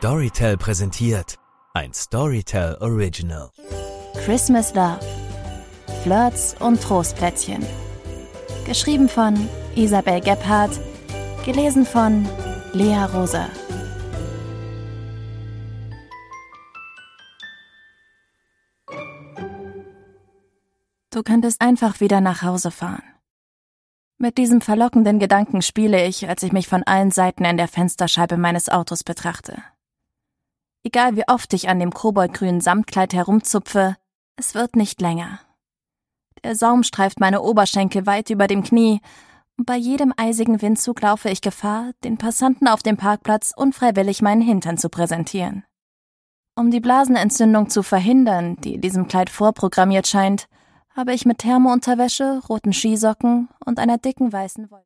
Storytel präsentiert ein Storytel Original. Christmas Love. Flirts und Trostplätzchen. Geschrieben von Isabel Gebhardt, gelesen von Lea Rosa. Du könntest einfach wieder nach Hause fahren. Mit diesem verlockenden Gedanken spiele ich, als ich mich von allen Seiten in der Fensterscheibe meines Autos betrachte. Egal wie oft ich an dem koboldgrünen Samtkleid herumzupfe, es wird nicht länger. Der Saum streift meine Oberschenkel weit über dem Knie und bei jedem eisigen Windzug laufe ich Gefahr, den Passanten auf dem Parkplatz unfreiwillig meinen Hintern zu präsentieren. Um die Blasenentzündung zu verhindern, die in diesem Kleid vorprogrammiert scheint, habe ich mit Thermounterwäsche, roten Skisocken und einer dicken weißen Wolle